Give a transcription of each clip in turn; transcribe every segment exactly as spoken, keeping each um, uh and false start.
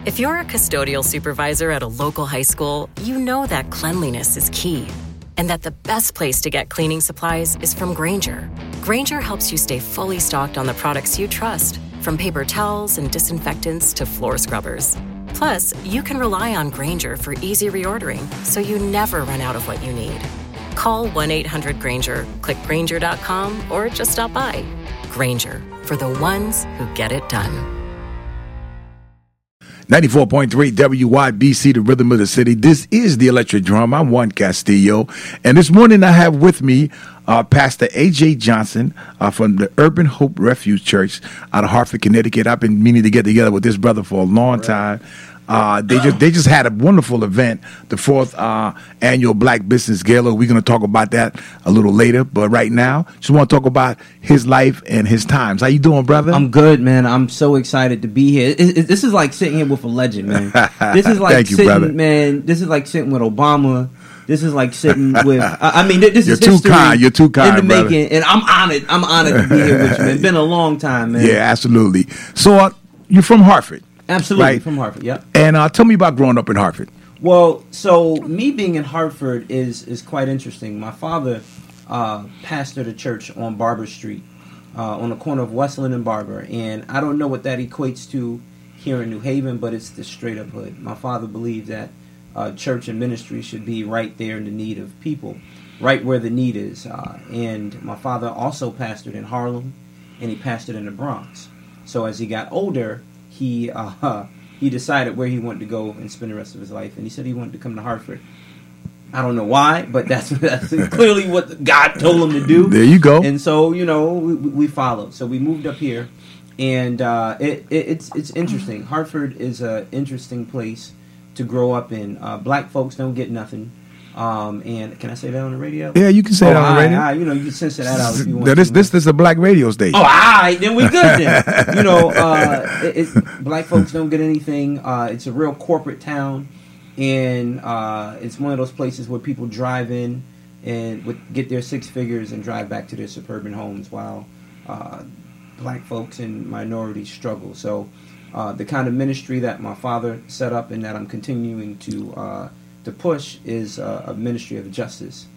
If you're a custodial supervisor at a local high school, you know that cleanliness is key, and that the best place to get cleaning supplies is from Grainger. Grainger helps you stay fully stocked on the products you trust, from paper towels and disinfectants to floor scrubbers. Plus, you can rely on Grainger for easy reordering, so you never run out of what you need. Call one eight hundred Grainger, click Grainger dot com, or just stop by. Grainger, for the ones who get it done. ninety-four point three W Y B C, the rhythm of the city. This is the Electric Drum. I'm Juan Castillo. And this morning I have with me uh, Pastor A J Johnson uh, from the Urban Hope Refuge Church out of Hartford, Connecticut. I've been meaning to get together with this brother for a long right. time. Uh, they just they just had a wonderful event, the fourth uh, annual Black Business Gala. We're going to talk about that a little later, but right now, just want to talk about his life and his times. How you doing, brother? I'm good, man. I'm so excited to be here. It, it, this is like sitting here with a legend, man. This is like Thank you, sitting, brother. man. This is like sitting with Obama. This is like sitting with. I, I mean, this You're is too history kind. You're too kind, in the brother. making, and I'm honored. I'm honored to be here with you, man. It's been a long time, man. Yeah, absolutely. So uh, you're from Hartford. Absolutely, right? From Hartford, yeah. And uh, tell me about growing up in Hartford. Well, so me being in Hartford is is quite interesting. My father uh, pastored a church on Barber Street, uh, on the corner of Westland and Barber, and I don't know what that equates to here in New Haven, but it's the straight up hood. My father believed that uh, church and ministry should be right there in the need of people, right where the need is. Uh, and my father also pastored in Harlem, and he pastored in the Bronx. So as he got older, he uh, he decided where he wanted to go and spend the rest of his life, and he said he wanted to come to Hartford. I don't know why, but that's, that's clearly what God told him to do. There you go. And so, you know, we, we followed. So we moved up here, and uh, it, it, it's it's interesting. Hartford is an interesting place to grow up in. Uh, black folks don't get nothing. Um, and can I say that on the radio? Yeah, you can say oh, that on the radio. I, I, you know, you can censor that out if you want. Now, this, to. this, this is a black radio station. Oh, all right, then we good then. You know, uh, it, it, black folks don't get anything. Uh, it's a real corporate town, and uh, it's one of those places where people drive in and would get their six figures and drive back to their suburban homes while uh, black folks and minorities struggle. So uh, the kind of ministry that my father set up and that I'm continuing to uh, to push is uh, a ministry of justice.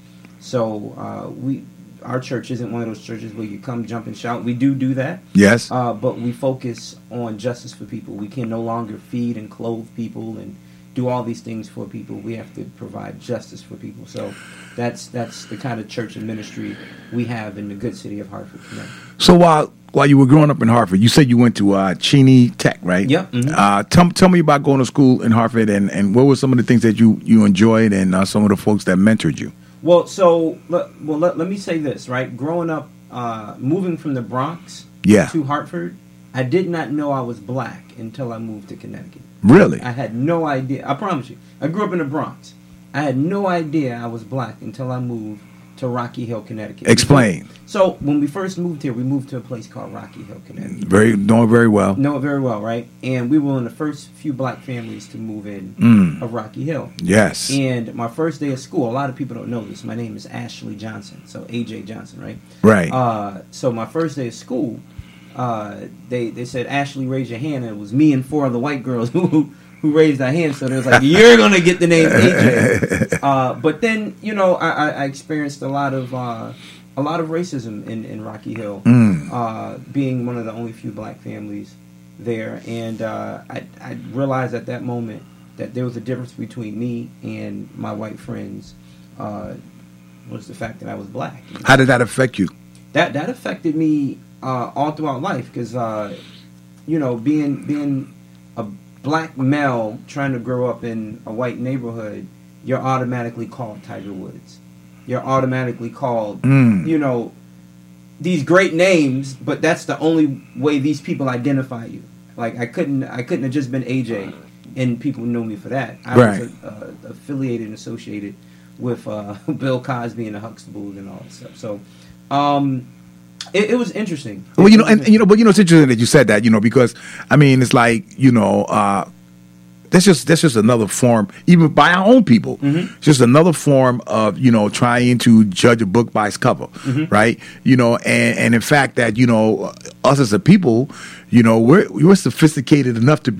So uh, we, our church isn't one of those churches where you come, jump, and shout. We do do that. Yes. Uh, but we focus on justice for people. We can no longer feed and clothe people and do all these things for people. We have to provide justice for people. So that's that's the kind of church and ministry we have in the good city of Hartford, Connecticut. So while while you were growing up in Hartford, you said you went to uh, Cheney Tech, right? Yep. Mm-hmm. Uh, tell, tell me about going to school in Hartford, and, and what were some of the things that you, you enjoyed, and uh, some of the folks that mentored you? Well, so let, well, let, let me say this, right? Growing up, uh, moving from the Bronx yeah. to Hartford, I did not know I was black until I moved to Connecticut. Really? I had no idea. I promise you. I grew up in the Bronx. I had no idea I was black until I moved to Rocky Hill, Connecticut. Explain. So when we first moved here, we moved to a place called Rocky Hill, Connecticut. Very, know it very well. Know it very well, right? And we were one of the first few black families to move in Mm. of Rocky Hill. Yes. And my first day of school, a lot of people don't know this. My name is Ashley Johnson, so A J Johnson, right? Right. Uh, so my first day of school, uh, they they said, Ashley, raise your hand. And it was me and four other white girls who who raised our hands. So they was like, you're going to get the name A J. Uh, but then, you know, I, I experienced a lot of uh, a lot of racism in, in Rocky Hill, Mm. uh, being one of the only few black families there. And uh, I, I realized at that moment that there was a difference between me and my white friends, uh, was the fact that I was black. How did that affect you? That that affected me uh, all throughout life because, uh, you know, being being a black male trying to grow up in a white neighborhood, you're automatically called Tiger Woods. You're automatically called, Mm. you know, these great names, but that's the only way these people identify you. Like I couldn't, I couldn't have just been A J, and people know me for that. I Right. was uh, affiliated and associated with uh, Bill Cosby and the Huxtables and all that stuff. So, um, it, it was interesting. Well, It you know, was and, and you know, but you know, it's interesting that you said that, you know, because I mean, it's like, you know, uh, that's just that's just another form, even by our own people, Mhm. just another form of, you know, trying to judge a book by its cover, Mhm. right? You know, and and in fact that, you know, us as a people, you know, we're we're sophisticated enough to be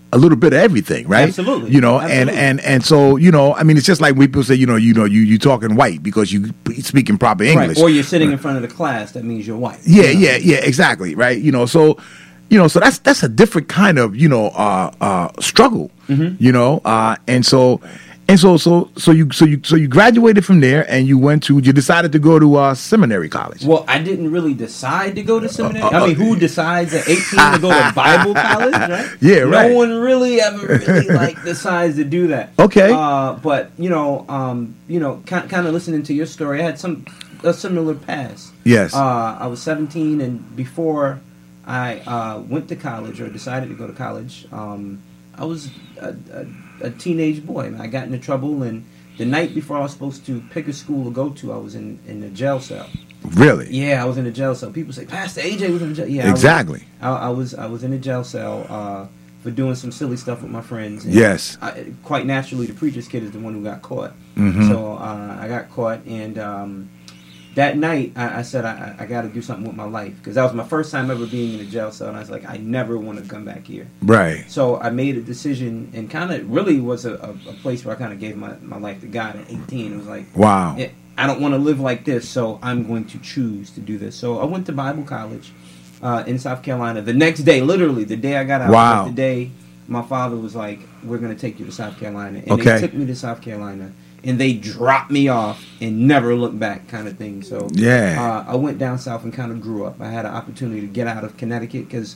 a little bit of everything, right? Absolutely. You know, Absolutely. and and and so you know, I mean, it's just like when people say, you know, you know, you you talking white because you speaking proper English, right. Or you're sitting in front of the class. That means you're white. Yeah, you know? yeah, yeah, exactly, right? You know, so you know, so that's that's a different kind of you know uh, uh, struggle, Mm-hmm. you know, uh, and so. And so, so, so you, so you, so you graduated from there, and you went to, you decided to go to uh, seminary college. Well, I didn't really decide to go to seminary. Uh, uh, I mean, who decides at eighteen to go to Bible college, right? Yeah, right. No one really ever really like decides to do that. Okay. Uh, but you know, um, you know, kind kind of listening to your story, I had some a similar past. Yes. Uh, I was seventeen, and before I uh, went to college or decided to go to college, um, I was a, a, a teenage boy. I got into trouble, and the night before I was supposed to pick a school to go to, I was in, in a jail cell. Really? Yeah, I was in a jail cell. People say, Pastor A J was in a jail. Yeah, Exactly. I was, I, I was I was in a jail cell uh, for doing some silly stuff with my friends. And Yes. I, quite naturally, the preacher's kid is the one who got caught. Mhm. So uh, I got caught, and um, that night I, I said I, I got to do something with my life, because that was my first time ever being in a jail cell, and I was like, I never want to come back here. Right. So I made a decision, and kind of really was a, a, a place where I kind of gave my, my life to God at eighteen. It was like, Wow. it, I don't want to live like this, so I'm going to choose to do this. So I went to Bible college uh, in South Carolina. The next day, literally, the day I got out, Wow. was the day my father was like, we're going to take you to South Carolina. And Okay. they took me to South Carolina, and they dropped me off and never looked back, kind of thing. So Yeah. uh, I went down south and kind of grew up. I had an opportunity to get out of Connecticut, because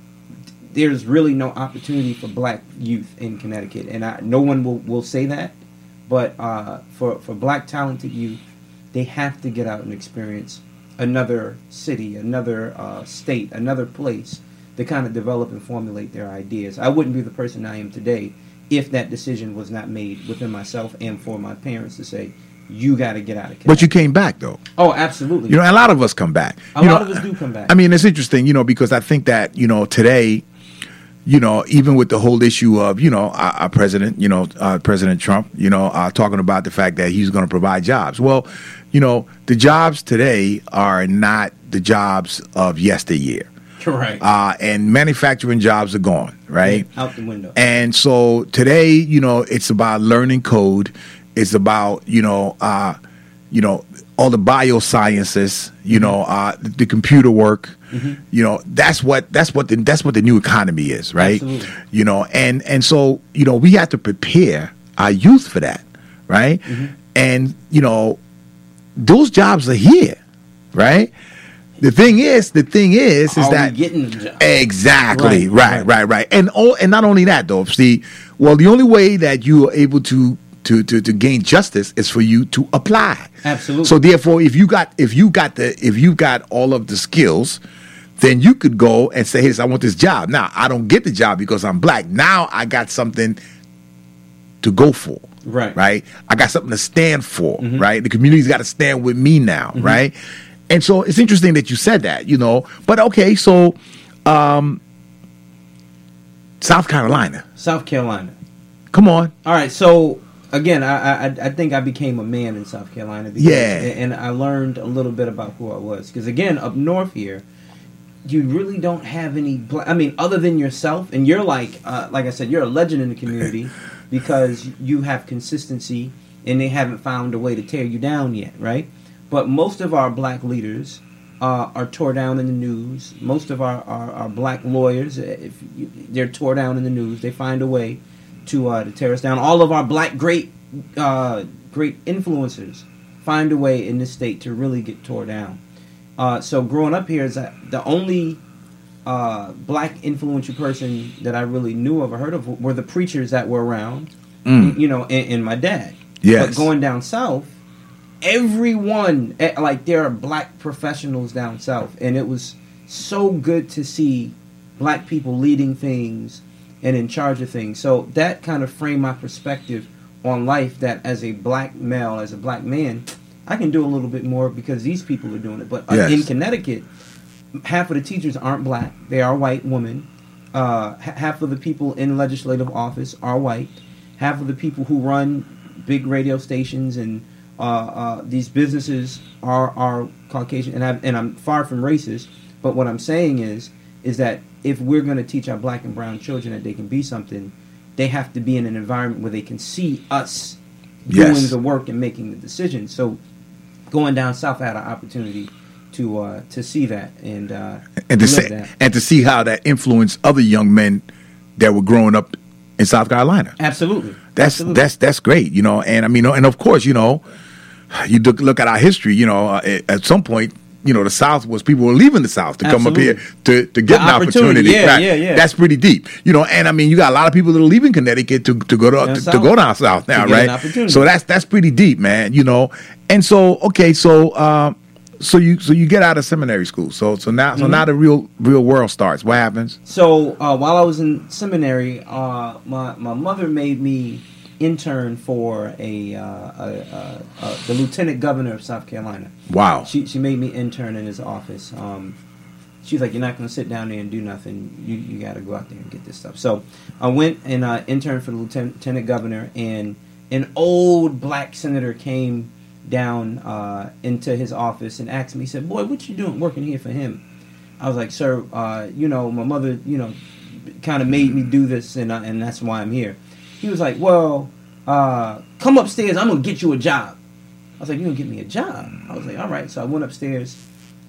there's really no opportunity for black youth in Connecticut, and I, no one will, will say that, but uh, for, for black talented youth, they have to get out and experience another city, another uh, state, another place to kind of develop and formulate their ideas. I wouldn't be the person I am today if that decision was not made within myself and for my parents to say, you got to get out of Connecticut. But you came back though. Oh, absolutely. You know, a lot of us come back. A You lot know, of us do come back. I mean, it's interesting, you know, because I think that, you know, today, you know, even with the whole issue of, you know, our, our president, you know, uh, President Trump, you know, uh, talking about the fact that he's going to provide jobs. Well, you know, the jobs today are not the jobs of yesteryear. Right. Uh, and manufacturing jobs are gone, right? Out the window. And so today, you know, it's about learning code. It's about, you know, uh, you know, all the biosciences, you know, uh, the, the computer work. Mm-hmm. You know, that's what that's what the that's what the new economy is, right? Absolutely. You know, and and so, you know, we have to prepare our youth for that, right? Mm-hmm. And, you know, those jobs are here, right? The thing is, the thing is, is Are that we getting the job? exactly Right, right, right, right, right, and all, and not only that though. See, well, the only way that you are able to to to to gain justice is for you to apply. Absolutely. So therefore, if you got if you got the if you got all of the skills, then you could go and say, "Hey, I want this job." Now, I don't get the job because I'm black. Now, I got something to go for. Right. Right. I got something to stand for. Mm-hmm. Right. The community's got to stand with me now. Mm-hmm. Right. And so it's interesting that you said that, you know. But okay, so um, South Carolina. South Carolina. Come on. All right, so again, I I, I think I became a man in South Carolina. Because, Yeah. and I learned a little bit about who I was. Because again, up north here, you really don't have any. Bla- I mean, other than yourself, and you're like, uh, like I said, you're a legend in the community because you have consistency, and they haven't found a way to tear you down yet, right? But most of our black leaders uh, are tore down in the news. Most of our, our, our black lawyers, if you, they're tore down in the news. They find a way to uh, to tear us down. All of our black great uh, great influencers find a way in this state to really get tore down. Uh, so growing up here is that the only uh, black influential person that I really knew of or heard of were the preachers that were around, Mm. you know, and, and my dad. Yes. But going down south, everyone, eh, like there are black professionals down south, and it was so good to see black people leading things and in charge of things. So that kind of framed my perspective on life, that as a black male, as a black man, I can do a little bit more because these people are doing it. But uh, Yes. in Connecticut, half of the teachers aren't black. They are white women. Uh, h- half of the people in legislative office are white. Half of the people who run big radio stations and uh, uh, these businesses are are Caucasian. And, I, and I'm far from racist. But what I'm saying is, is that if we're going to teach our black and brown children that they can be something, they have to be in an environment where they can see us yes. doing the work and making the decisions. So going down south, I had an opportunity to uh, to see that and uh, and to say, that. and to see how that influenced other young men that were growing up in South Carolina. Absolutely, that's Absolutely. that's that's great, you know. And I mean, and of course, you know, you look, look at our history. You know, uh, at some point, you know, the South was people were leaving the South to Absolutely. come up here to, to get the an opportunity. opportunity. Yeah, right. yeah, yeah. That's pretty deep, you know. And I mean, you got a lot of people that are leaving Connecticut to, to go to, to, to go down South now, right? So that's that's pretty deep, man. You know. And so, okay, so um, so you so you get out of seminary school. So so now mm-hmm. so now the real real world starts. What happens? So uh, while I was in seminary, uh, my my mother made me intern for a, uh, a, a, a the lieutenant governor of South Carolina. Wow. She she made me intern in his office. Um, she's like, you're not going to sit down there and do nothing. You you got to go out there and get this stuff. So I went and uh, interned for the lieutenant, lieutenant governor, and an old black senator came down uh, into his office and asked me. He said, "Boy, what you doing working here for him?" I was like, "Sir, uh, you know, my mother, you know, kind of made me do this, and uh, and that's why I'm here." He was like, "Well, uh, come upstairs. I'm gonna get you a job." I was like, "You gonna get me a job?" I was like, "All right." So I went upstairs,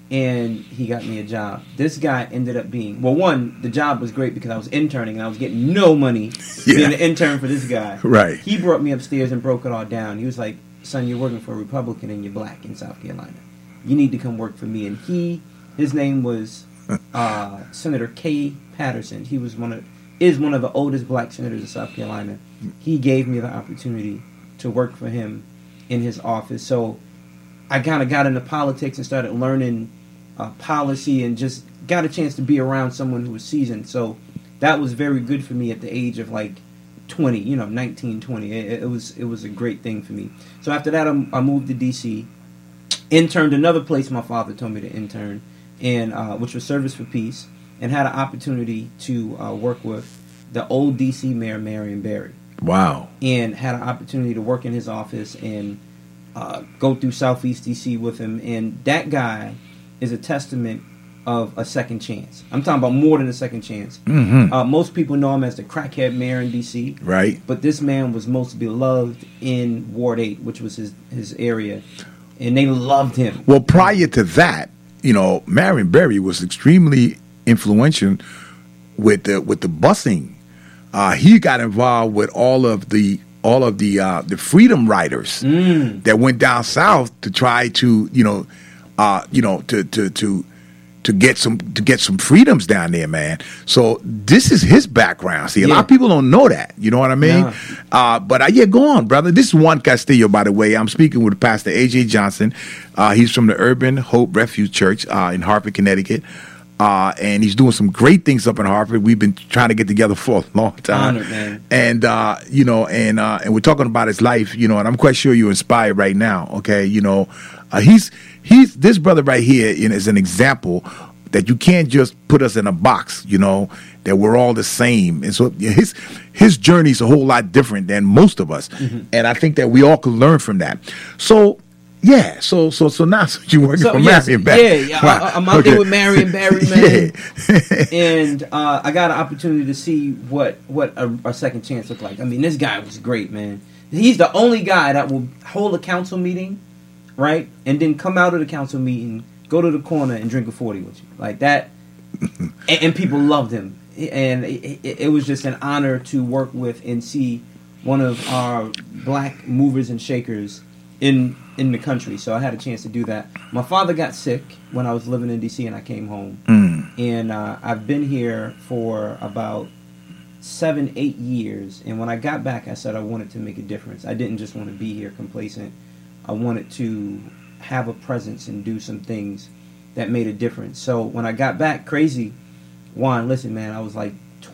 and he got me a job. This guy ended up being, well, one, the job was great because I was interning and I was getting no money yeah. being an intern for this guy. Right. He brought me upstairs and broke it all down. He was like, "Son, you're working for a Republican and you're black in South Carolina. You need to come work for me." And he, his name was uh, Senator Kay Patterson. He was one of, is one of the oldest black senators of South Carolina. He gave me the opportunity to work for him in his office. So I kind of got into politics and started learning uh, policy and just got a chance to be around someone who was seasoned. So that was very good for me at the age of like twenty, you know, nineteen, twenty. It, it was it was a great thing for me. So after that, I, I moved to D C, interned another place my father told me to intern, and uh, which was Service for Peace, and had an opportunity to uh, work with the old D C mayor, Marion Barry. Wow. And had an opportunity to work in his office and uh, go through Southeast D C with him. And that guy is a testament of a second chance. I'm talking about more than a second chance. Mm-hmm. Uh, most people know him as the crackhead mayor in D C. Right. But this man was most beloved in Ward eight, which was his, his area. And they loved him. Well, prior to that, you know, Marion Barry was extremely influential with the, with the busing. Uh, he got involved with all of the all of the uh, the freedom riders mm. that went down south to try to you know uh, you know to to to to get some to get some freedoms down there, man. So this is his background. See, a yeah. lot of people don't know that. You know what I mean? Yeah. Uh, but uh, yeah, go on, brother. This is Juan Castillo, by the way. I'm speaking with Pastor A J Johnson. Uh, he's from the Urban Hope Refuge Church uh, in Hartford, Connecticut. Uh, and he's doing some great things up in Hartford. We've been trying to get together for a long time. Honored, man. And, uh, you know, and uh, and we're talking about his life, you know, and I'm quite sure you're inspired right now, okay? You know, uh, he's, he's this brother right here you know, is an example that you can't just put us in a box, you know, that we're all the same. And so his his journey is a whole lot different than most of us. Mm-hmm. And I think that we all can learn from that. So, yeah, so so so now so you're working so, for yes, Marion Barry. Yeah, wow. I, I'm out okay. there with Marion Barry, man. yeah. And uh, I got an opportunity to see what, what a, a second chance looked like. I mean, this guy was great, man. He's the only guy that will hold a council meeting, right, and then come out of the council meeting, go to the corner and drink a forty with you. Like that. and, and people loved him. And it, it, it was just an honor to work with and see one of our black movers and shakers in in the country. So I had a chance to do that. My father got sick when I was living in D C and I came home. Mm. And uh, I've been here for about seven, eight years. And when I got back, I said I wanted to make a difference. I didn't just want to be here complacent. I wanted to have a presence and do some things that made a difference. So when I got back, crazy, Juan, listen, man, I was like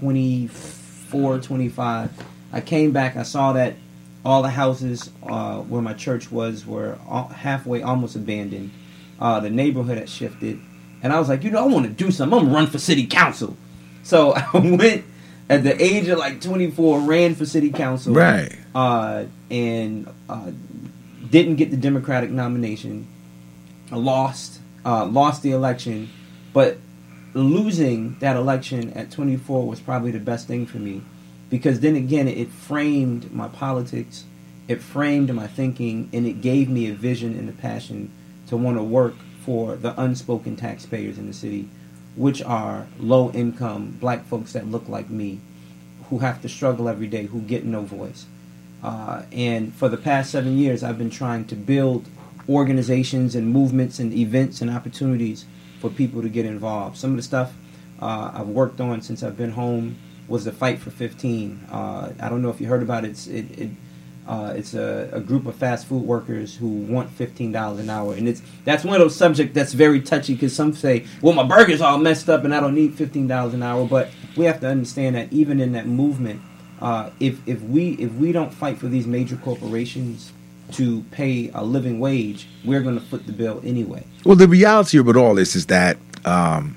twenty-four, twenty-five. I came back, I saw that all the houses uh, where my church was were all, halfway almost abandoned. Uh, the neighborhood had shifted. And I was like, you know, I want to do something. I'm going to run for city council. So I went at the age of like twenty-four, ran for city council. Right. Uh, and uh, didn't get the Democratic nomination. I lost. Uh, lost the election. But losing that election at twenty-four was probably the best thing for me, because then again it framed my politics, it framed my thinking, and it gave me a vision and a passion to want to work for the unspoken taxpayers in the city, which are low income black folks that look like me, who have to struggle every day, who get no voice. Uh, and for the past seven years, I've been trying to build organizations and movements and events and opportunities for people to get involved. Some of the stuff uh, I've worked on since I've been home was the Fight for fifteen. Uh, I don't know if you heard about it. It's, it, it, uh, it's a, a group of fast food workers who want fifteen dollars an hour. And it's that's one of those subjects that's very touchy, because some say, well, my burger's all messed up and I don't need fifteen dollars an hour. But we have to understand that even in that movement, uh, if, if, we, if we don't fight for these major corporations to pay a living wage, we're going to foot the bill anyway. Well, the reality of it all is, is that um,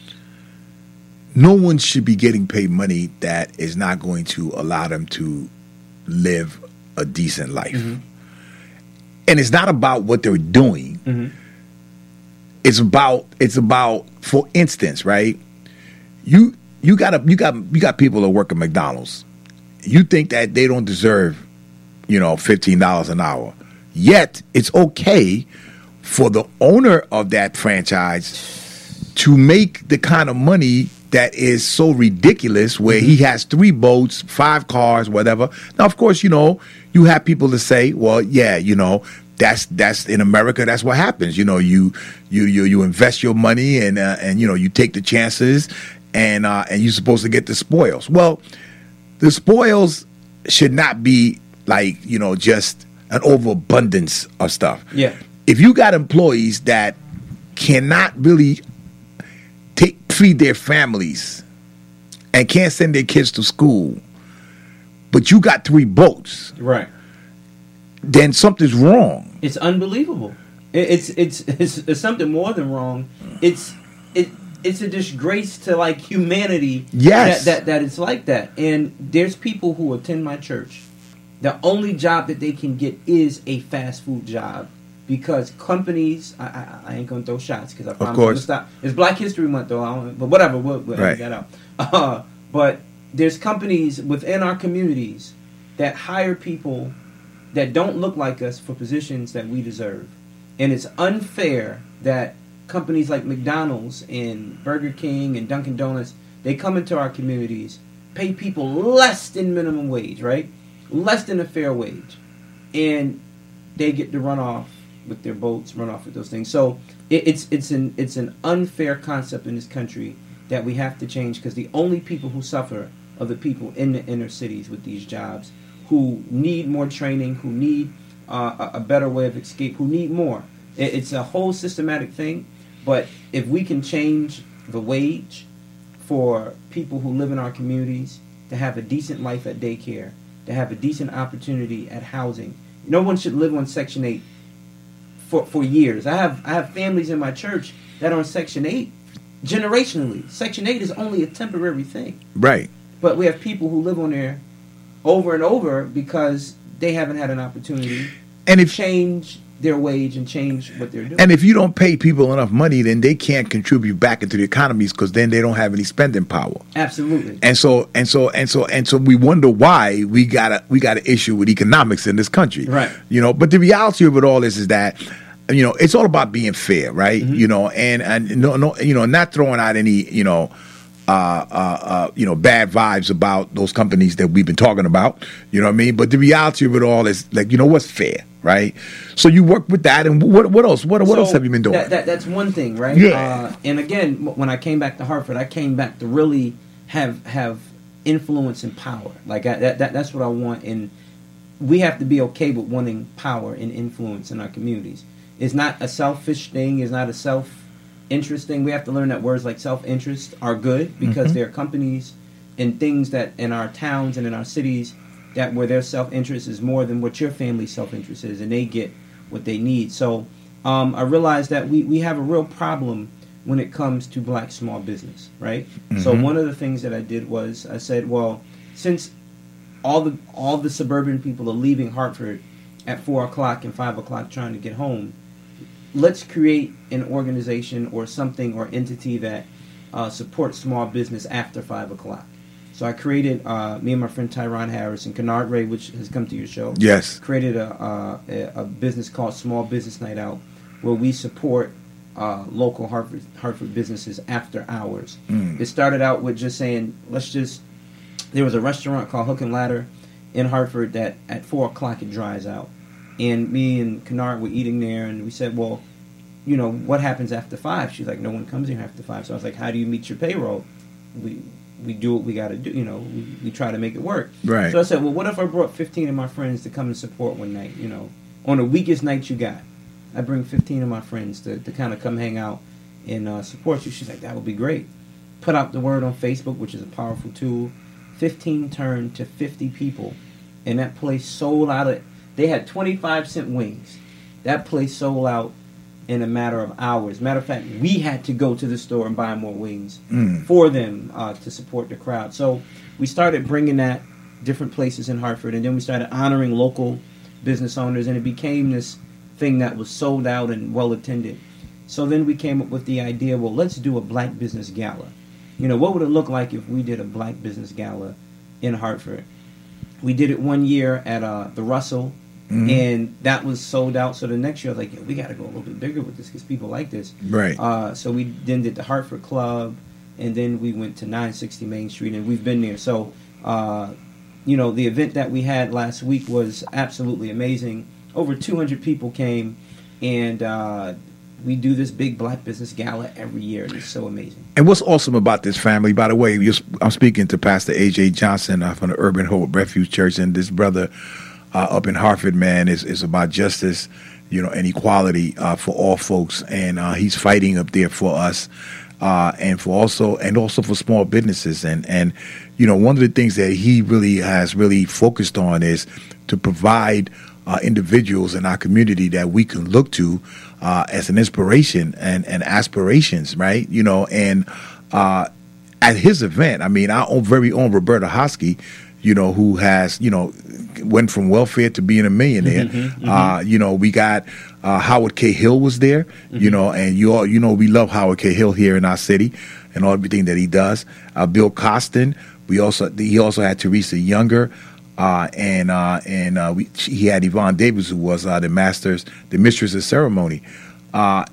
no one should be getting paid money that is not going to allow them to live a decent life. Mm-hmm. And it's not about what they're doing. Mm-hmm. It's about, it's about, for instance, right? You you got a, you got you got people that work at McDonald's. You think that they don't deserve, you know, fifteen dollars an hour. Yet it's okay for the owner of that franchise to make the kind of money that is so ridiculous, where mm-hmm. he has three boats, five cars, whatever. Now, of course, you know, you have people to say, well, yeah, you know, that's that's in America, that's what happens. You know, you you you, you invest your money, and uh, and you know, you take the chances, and uh, and you're supposed to get the spoils. Well, the spoils should not be like, you know, just an overabundance of stuff. Yeah. If you got employees that cannot really take feed their families and can't send their kids to school, but you got three boats, right, then something's wrong. It's unbelievable. It's it's it's, it's something more than wrong. It's it it's a disgrace to like humanity. Yes, that, that that it's like that. And there's people who attend my church. The only job that they can get is a fast food job, because companies. I, I, I ain't gonna throw shots because I promise of course. to stop. It's Black History Month though, I don't, but whatever. We'll, we'll right. edit that out. Uh, but there's companies within our communities that hire people that don't look like us for positions that we deserve, and it's unfair that companies like McDonald's and Burger King and Dunkin' Donuts, they come into our communities, pay people less than minimum wage, right? Less than a fair wage, and they get to run off with their boats, run off with those things. So it, it's it's an it's an unfair concept in this country that we have to change, because the only people who suffer are the people in the inner cities with these jobs, who need more training, who need uh, a, a better way of escape, who need more. It, it's a whole systematic thing, but if we can change the wage for people who live in our communities to have a decent life at daycare, to have a decent opportunity at housing. No one should live on Section eight for, for years. I have I have families in my church that are on Section eight generationally. Section eight is only a temporary thing. Right. But we have people who live on there over and over because they haven't had an opportunity and to if, change their wage and change what they're doing. And if you don't pay people enough money, then they can't contribute back into the economies, because then they don't have any spending power. Absolutely. And so and so and so and so we wonder why we got a we got an issue with economics in this country. Right. You know, but the reality of it all is is that, you know, it's all about being fair, right? Mm-hmm. You know, and and no no you know, not throwing out any, you know, Uh, uh, uh, you know, bad vibes about those companies that we've been talking about. You know what I mean? But the reality of it all is, like, you know, what's fair, right? So you work with that, and what what else? What what so else have you been doing? That, that, that's one thing, right? Yeah. Uh, and again, when I came back to Hartford, I came back to really have have influence and power. Like I, that, that that's what I want, and we have to be okay with wanting power and influence in our communities. It's not a selfish thing. It's not a self interesting. We have to learn that words like self-interest are good, because mm-hmm. there are companies and things that in our towns and in our cities that where their self-interest is more than what your family's self-interest is, and they get what they need. So um, I realized that we, we have a real problem when it comes to black small business, right? Mm-hmm. So one of the things that I did was I said, well, since all the all the suburban people are leaving Hartford at four o'clock and five o'clock trying to get home, let's create an organization or something or entity that uh, support small business after five o'clock. So I created, uh, me and my friend Tyron Harris and Kennard Ray, which has come to your show. Yes. Created a, uh, a, a business called Small Business Night Out, where we support uh, local Hartford, Hartford businesses after hours. Mm. It started out with just saying, let's just, there was a restaurant called Hook and Ladder in Hartford that at four o'clock it dries out. And me and Kennard were eating there, and we said, well, you know, what happens after five? She's like, no one comes here after five. So I was like, how do you meet your payroll? We we do what we got to do, you know, we, we try to make it work. Right. So I said, well, what if I brought fifteen of my friends to come and support one night, you know, on the weakest night you got? I bring fifteen of my friends to, to kind of come hang out and uh, support you. She's like, that would be great. Put out the word on Facebook, which is a powerful tool. fifteen turned to fifty people, and that place sold out. Of, they had twenty-five cent wings. That place sold out in a matter of hours. Matter of fact, we had to go to the store and buy more wings mm. for them uh, to support the crowd. So we started bringing that different places in Hartford, and then we started honoring local business owners, and it became this thing that was sold out and well attended. So then we came up with the idea, well, let's do a Black Business Gala. You know, what would it look like if we did a Black Business Gala in Hartford? We did it one year at uh, the Russell, mm-hmm. and that was sold out. So the next year, I was like, yeah, we got to go a little bit bigger with this because people like this. Right. Uh, so we then did the Hartford Club, and then we went to nine sixty Main Street, and we've been there. So, uh, you know, the event that we had last week was absolutely amazing. Over two hundred people came, and uh, we do this big Black Business Gala every year, and it's so amazing. And what's awesome about this family, by the way, I'm speaking to Pastor A J Johnson uh, from the Urban Hope Refuge Church, and this brother uh, up in Hartford, man, is, is about justice, you know, and equality uh, for all folks, and uh, he's fighting up there for us, uh, and for also and also for small businesses, and and you know, one of the things that he really has really focused on is to provide Uh, individuals in our community that we can look to uh, as an inspiration and, and aspirations, right? You know, and uh, at his event, I mean, our own very own Roberta Hosky, you know, who has, you know, went from welfare to being a millionaire. Mm-hmm, mm-hmm. Uh, you know, we got uh, Howard K. Hill was there, mm-hmm. you know, and you all, you know, we love Howard K. Hill here in our city and all everything that he does. Uh, Bill Costin, we also he also had Teresa Younger. Uh, and uh, and uh, we, he had Yvonne Davis, who was uh, the masters, the mistress of ceremony. Uh,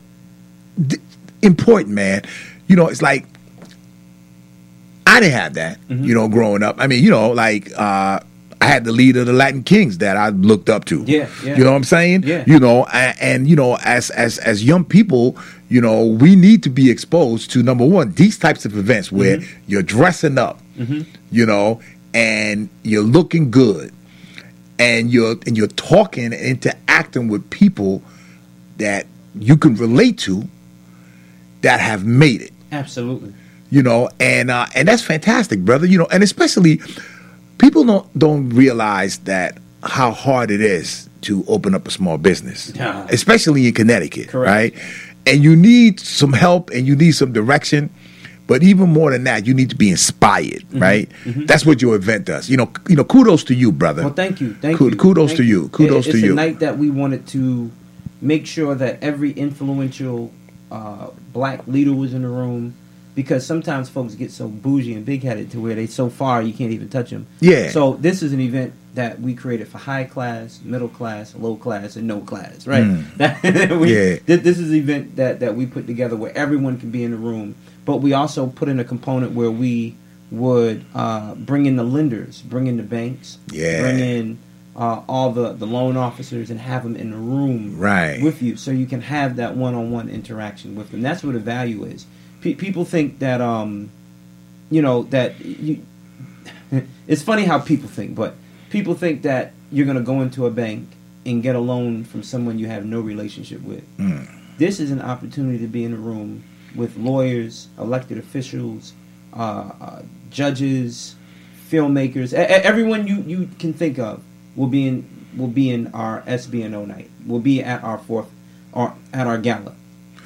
d- important, man. You know, it's like I didn't have that. Mm-hmm. You know, growing up. I mean, you know, like uh, I had the leader of the Latin Kings that I looked up to. Yeah, yeah. You know what I'm saying? Yeah. You know, and, and you know, as as as young people, you know, we need to be exposed to, number one, these types of events where mm-hmm. you're dressing up. Mm-hmm. You know. And you're looking good, and you're and you're talking and interacting with people that you can relate to, that have made it. Absolutely. You know, and uh, and that's fantastic, brother. You know, and especially people don't don't realize that how hard it is to open up a small business, yeah. especially in Connecticut, Correct. Right? And you need some help, and you need some direction. But even more than that, you need to be inspired, mm-hmm. right? Mm-hmm. That's what your event does. You know, you know. Kudos to you, brother. Well, thank you, thank Kudos you. Kudos thank to you. Kudos it, to you. It's a night that we wanted to make sure that every influential uh, Black leader was in the room, because sometimes folks get so bougie and big-headed to where they so far you can't even touch them. Yeah. So this is an event that we created for high class, middle class, low class, and no class, right? Mm. we, yeah. This, this is an event that, that we put together where everyone can be in the room. But we also put in a component where we would uh, bring in the lenders, bring in the banks, yeah. bring in uh, all the, the loan officers and have them in the room right. with you so you can have that one-on-one interaction with them. That's what the value is. Pe- people think that, um, you know, that you... it's funny how people think, but people think that you're going to go into a bank and get a loan from someone you have no relationship with. Mm. This is an opportunity to be in a room with lawyers, elected officials, uh, uh, judges, filmmakers, a- everyone you, you can think of will be in will be in our S B N O night. Will be at our fourth or at our gala.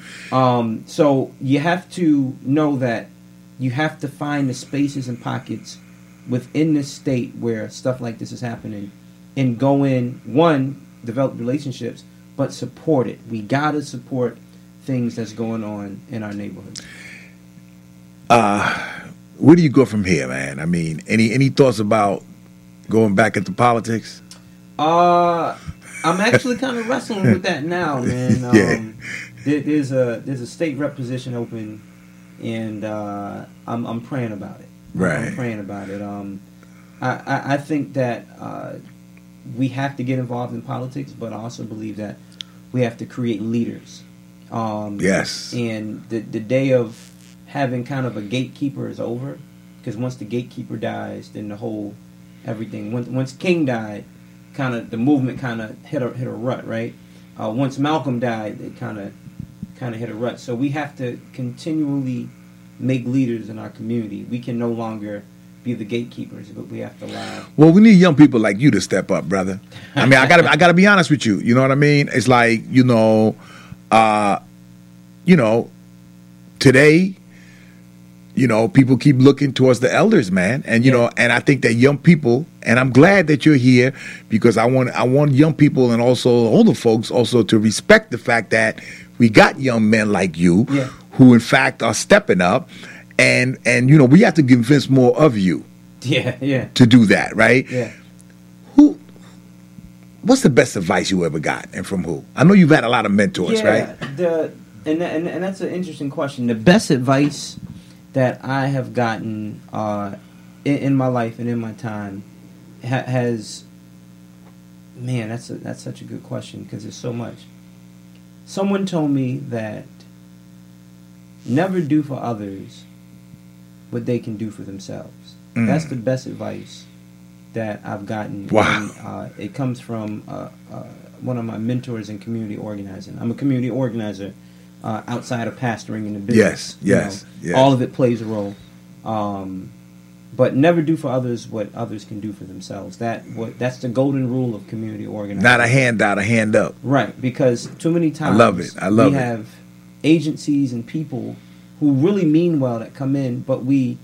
Um, so you have to know that you have to find the spaces and pockets within this state where stuff like this is happening, and go in, one, develop relationships, but support it. We gotta support things that's going on in our neighborhood. Uh, where do you go from here, man? I mean, any any thoughts about going back into politics? Uh, I'm actually kind of wrestling with that now, man. Um, yeah. there, there's a there's a state rep position open, and uh, I'm I'm praying about it. Right. I'm praying about it. Um, I I, I think that uh, we have to get involved in politics, but I also believe that we have to create leaders. Um, yes. And the the day of having kind of a gatekeeper is over, because once the gatekeeper dies, then the whole everything. Once once King died, kind of the movement kind of hit a hit a rut, right? Uh, once Malcolm died, it kind of kind of hit a rut. So we have to continually make leaders in our community. We can no longer be the gatekeepers, but we have to allow. Well, we need young people like you to step up, brother. I mean, I gotta I gotta be honest with you. You know what I mean? It's like you know, uh, you know, today. You know, people keep looking towards the elders, man, and you yeah. know, and I think that young people, and I'm glad that you're here because I want I want young people and also older folks also to respect the fact that we got young men like you, yeah. who in fact are stepping up, and and you know we have to convince more of you, yeah, yeah, to do that, right? Yeah. Who? What's the best advice you ever got, and from who? I know you've had a lot of mentors, yeah, right? The and and and that's an interesting question. The best advice that I have gotten uh, in, in my life and in my time ha- has, man, that's a, that's such a good question because there's so much. Someone told me that never do for others what they can do for themselves. Mm. That's the best advice that I've gotten. Wow. And, uh, it comes from uh, uh, one of my mentors in community organizing. I'm a community organizer. Uh, outside of pastoring in the business. Yes, yes, you know, yes. All of it plays a role. Um, but never do for others what others can do for themselves. That what that's the golden rule of community organizing. Not a handout, a hand up. Right, because too many times I love it. I love we it. have agencies and people who really mean well that come in, but we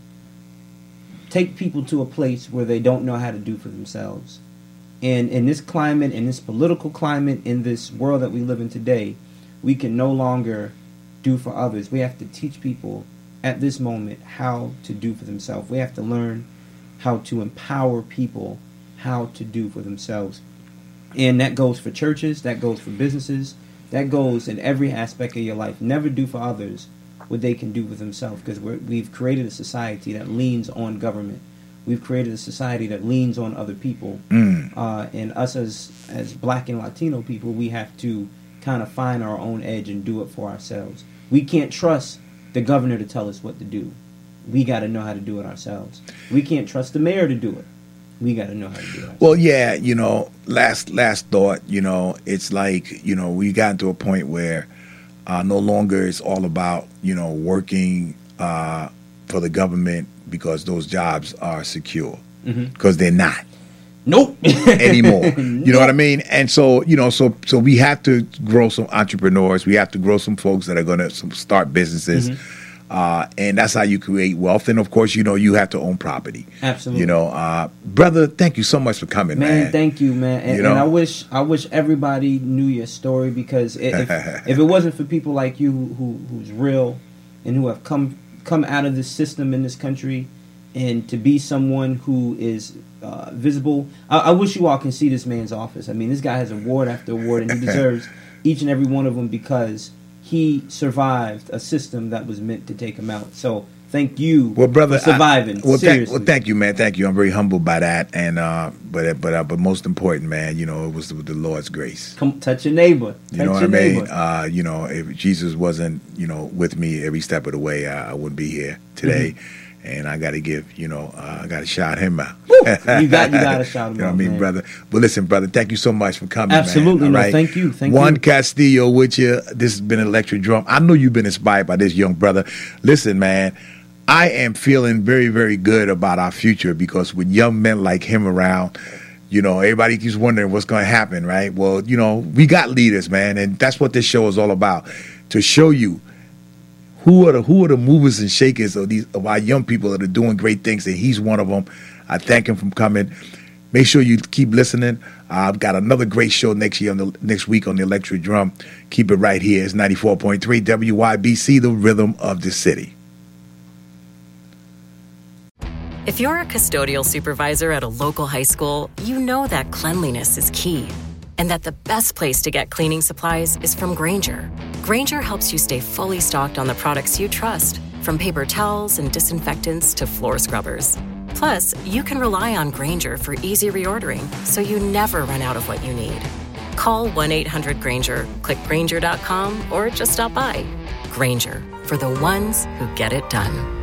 take people to a place where they don't know how to do for themselves. And in this climate, in this political climate, in this world that we live in today, we can no longer do for others. We have to teach people at this moment how to do for themselves. We have to learn how to empower people how to do for themselves. And that goes for churches, that goes for businesses, that goes in every aspect of your life. Never do for others what they can do for themselves, because we've created a society that leans on government. We've created a society that leans on other people. Mm. Uh, and us as, as black and Latino people, we have to kind of find our own edge and do it for ourselves. We can't trust the governor to tell us what to do. We got to know how to do it ourselves. We can't trust the mayor to do it. We got to know how to do it ourselves. Well, yeah, you know, last last thought, you know, it's like, you know, we got to a point where uh, no longer it's all about, you know, working uh, for the government because those jobs are secure, because mm-hmm. they're not. Nope. anymore. You nope. know what I mean? And so, you know, so so we have to grow some entrepreneurs. We have to grow some folks that are going to start businesses. Mm-hmm. Uh, and that's how you create wealth. And, of course, you know, you have to own property. Absolutely. You know, uh, brother, thank you so much for coming, man. Man, thank you, man. And, you know? and I wish I wish everybody knew your story, because if, if it wasn't for people like you who, who who's real and who have come come out of this system in this country, and to be someone who is uh, visible. I, I wish you all can see this man's office. I mean, this guy has award after award, and he deserves each and every one of them because he survived a system that was meant to take him out. So thank you well, brother, for surviving. I, well, Seriously. Thank, well, thank you, man. Thank you. I'm very humbled by that. And uh, but but uh, but most important, man, you know, it was the, the Lord's grace. Come touch your neighbor. Touch you know what your I mean? Neighbor. Uh, you know, if Jesus wasn't, you know, with me every step of the way, I, I wouldn't be here today. Mm-hmm. And I got to give, you know, uh, I got to shout him out. you got, you got to shout him out. You know what I mean, man. brother? But listen, brother, thank you so much for coming. Absolutely, man. no, All right? thank you, thank Juan you. Castillo with you. This has been Electric Drum. I know you've been inspired by this young brother. Listen, man, I am feeling very, very good about our future, because with young men like him around, you know, everybody keeps wondering what's going to happen, right? Well, you know, we got leaders, man, and that's what this show is all about, to show you Who are the who are the movers and shakers of these of our young people that are doing great things, and he's one of them. I thank him for coming. Make sure you keep listening. Uh, I've got another great show next year on the next week on the Electric Drum. Keep it right here. It's ninety-four point three W Y B C, the rhythm of the city. If you're a custodial supervisor at a local high school, you know that cleanliness is key, and that the best place to get cleaning supplies is from Grainger. Grainger helps you stay fully stocked on the products you trust, from paper towels and disinfectants to floor scrubbers. Plus, you can rely on Grainger for easy reordering, so you never run out of what you need. Call one eight hundred Grainger, click Grainger dot com, or just stop by. Grainger, for the ones who get it done.